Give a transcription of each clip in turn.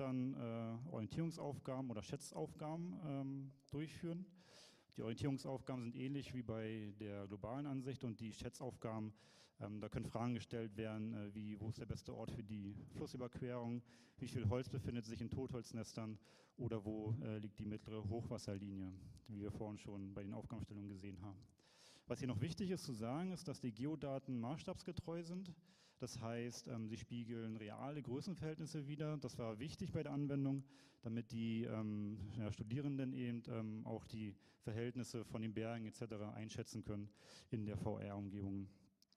Semestern Orientierungsaufgaben oder Schätzaufgaben durchführen. Die Orientierungsaufgaben sind ähnlich wie bei der globalen Ansicht und die Schätzaufgaben, da können Fragen gestellt werden, wie wo ist der beste Ort für die Flussüberquerung, wie viel Holz befindet sich in Totholznestern oder wo liegt die mittlere Hochwasserlinie, wie wir vorhin schon bei den Aufgabenstellungen gesehen haben. Was hier noch wichtig ist zu sagen, ist, dass die Geodaten maßstabsgetreu sind. Das heißt, sie spiegeln reale Größenverhältnisse wider. Das war wichtig bei der Anwendung, damit die Studierenden eben auch die Verhältnisse von den Bergen etc. einschätzen können in der VR-Umgebung.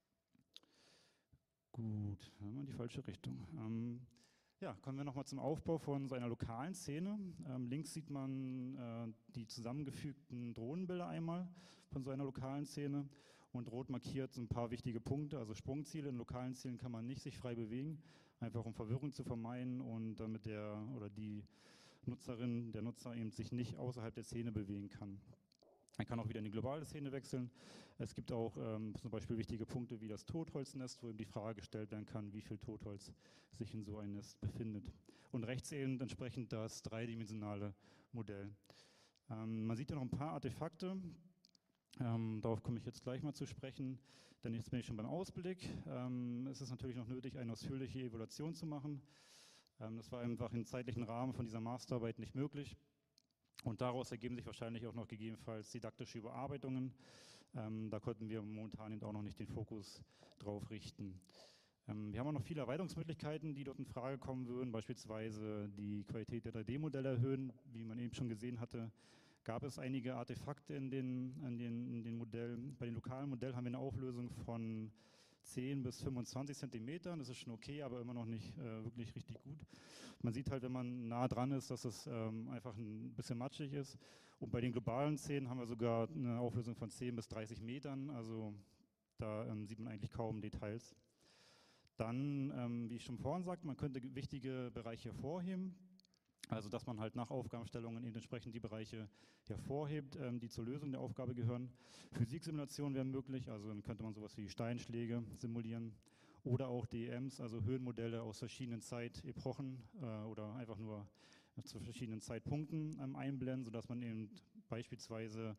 Gut, haben wir in die falsche Richtung. Ja, kommen wir nochmal zum Aufbau von so einer lokalen Szene. Links sieht man die zusammengefügten Drohnenbilder einmal von so einer lokalen Szene und rot markiert so ein paar wichtige Punkte, also Sprungziele. In lokalen Zielen kann man nicht sich frei bewegen, einfach um Verwirrung zu vermeiden und damit der oder die Nutzerin, der Nutzer eben sich nicht außerhalb der Szene bewegen kann. Man kann auch wieder in die globale Szene wechseln. Es gibt auch zum Beispiel wichtige Punkte wie das Totholznest, wo eben die Frage gestellt werden kann, wie viel Totholz sich in so einem Nest befindet. Und rechts eben entsprechend das dreidimensionale Modell. Man sieht ja noch ein paar Artefakte. Darauf komme ich jetzt gleich mal zu sprechen, denn jetzt bin ich schon beim Ausblick. Es ist natürlich noch nötig, eine ausführliche Evaluation zu machen. Das war einfach im zeitlichen Rahmen von dieser Masterarbeit nicht möglich. Und daraus ergeben sich wahrscheinlich auch noch gegebenenfalls didaktische Überarbeitungen. Da konnten wir momentan eben auch noch nicht den Fokus drauf richten. Wir haben auch noch viele Erweiterungsmöglichkeiten, die dort in Frage kommen würden, beispielsweise die Qualität der 3D-Modelle erhöhen. Wie man eben schon gesehen hatte, gab es einige Artefakte in den Modellen. Bei den lokalen Modellen haben wir eine Auflösung von 10 bis 25 Zentimetern, das ist schon okay, aber immer noch nicht wirklich richtig gut. Man sieht halt, wenn man nah dran ist, dass es einfach ein bisschen matschig ist. Und bei den globalen Szenen haben wir sogar eine Auflösung von 10 bis 30 Metern, also da sieht man eigentlich kaum Details. Dann, wie ich schon vorhin sagte, man könnte wichtige Bereiche hervorheben. Also dass man halt nach Aufgabenstellungen eben entsprechend die Bereiche hervorhebt, die zur Lösung der Aufgabe gehören. Physiksimulationen wären möglich, also dann könnte man sowas wie Steinschläge simulieren oder auch DEMs, also Höhenmodelle aus verschiedenen Zeitepochen oder einfach nur zu verschiedenen Zeitpunkten einblenden, sodass man eben beispielsweise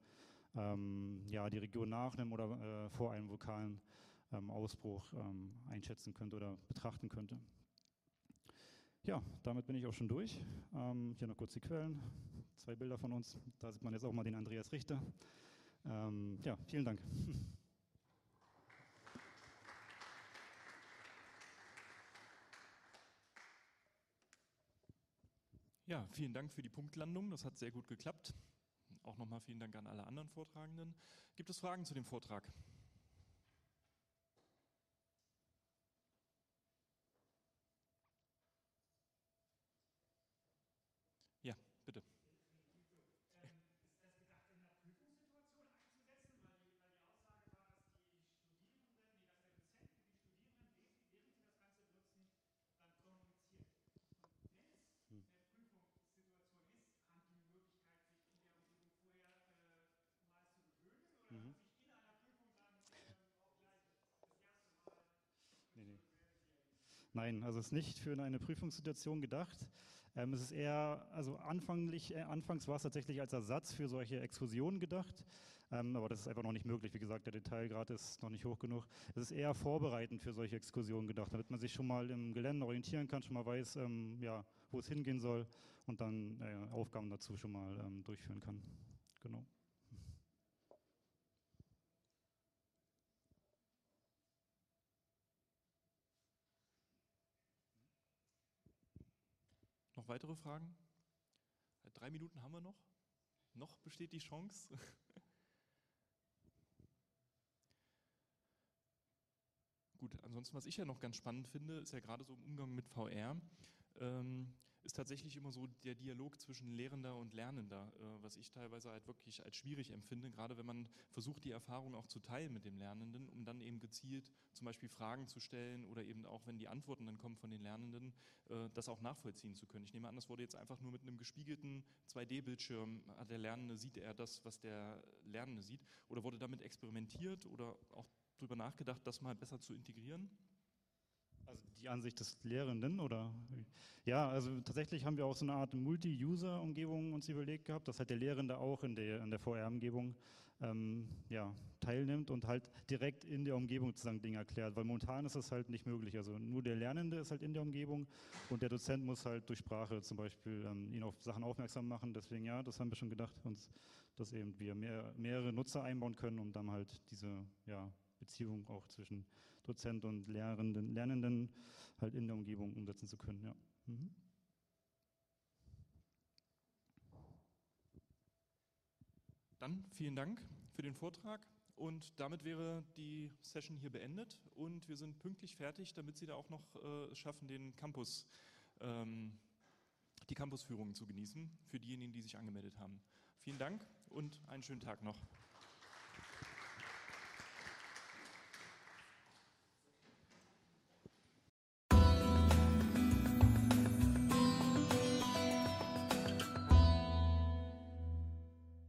die Region nachnimmt oder vor einem lokalen Ausbruch einschätzen könnte oder betrachten könnte. Ja, damit bin ich auch schon durch. Hier noch kurz die Quellen, 2 Bilder von uns. Da sieht man jetzt auch mal den Andreas Richter. Ja, vielen Dank. Ja, vielen Dank für die Punktlandung, das hat sehr gut geklappt. Auch nochmal vielen Dank an alle anderen Vortragenden. Gibt es Fragen zu dem Vortrag? Ja, bitte. Ist das gedacht, in einer Prüfungssituation einzusetzen? Weil die Aussage war, dass die Studierenden, dass der Dozent mit den Studierenden, während sie das Ganze benutzen, dann kommuniziert. Und wenn es eine Prüfungssituation ist, haben die Möglichkeit, sich in der Umgebung vorher mal zu gewöhnen? Oder sich in einer Prüfung dann auch gleich das erste Mal? Nee. Nein, also es ist nicht für eine Prüfungssituation gedacht. Es ist eher, also anfangs war es tatsächlich als Ersatz für solche Exkursionen gedacht, aber das ist einfach noch nicht möglich. Wie gesagt, der Detailgrad ist noch nicht hoch genug. Es ist eher vorbereitend für solche Exkursionen gedacht, damit man sich schon mal im Gelände orientieren kann, schon mal weiß, wo es hingehen soll und dann Aufgaben dazu schon mal durchführen kann. Genau. Noch weitere Fragen? 3 Minuten haben wir noch. Noch besteht die Chance. Gut, ansonsten, was ich ja noch ganz spannend finde, ist ja gerade so im Umgang mit VR, ist tatsächlich immer so der Dialog zwischen Lehrender und Lernender, was ich teilweise halt wirklich als schwierig empfinde, gerade wenn man versucht, die Erfahrung auch zu teilen mit dem Lernenden, um dann eben gezielt zum Beispiel Fragen zu stellen oder eben auch, wenn die Antworten dann kommen von den Lernenden, das auch nachvollziehen zu können. Ich nehme an, das wurde jetzt einfach nur mit einem gespiegelten 2D-Bildschirm, der Lernende sieht er das, was der Lernende sieht, oder wurde damit experimentiert oder auch darüber nachgedacht, das mal besser zu integrieren? Also die Ansicht des Lehrenden, oder? Ja, also tatsächlich haben wir auch so eine Art Multi-User-Umgebung uns überlegt gehabt, dass halt der Lehrende auch in der VR-Umgebung ja, teilnimmt und halt direkt in der Umgebung sozusagen Dinge erklärt, weil momentan ist das halt nicht möglich. Also nur der Lernende ist halt in der Umgebung und der Dozent muss halt durch Sprache zum Beispiel ihn auf Sachen aufmerksam machen. Deswegen ja, das haben wir schon gedacht, uns, dass eben wir mehrere Nutzer einbauen können, um dann halt diese ja, Beziehung auch zwischen Dozent und Lernenden halt in der Umgebung umsetzen zu können. Ja. Mhm. Dann vielen Dank für den Vortrag und damit wäre die Session hier beendet und wir sind pünktlich fertig, damit Sie da auch noch es schaffen, den Campus, die Campusführungen zu genießen, für diejenigen, die sich angemeldet haben. Vielen Dank und einen schönen Tag noch.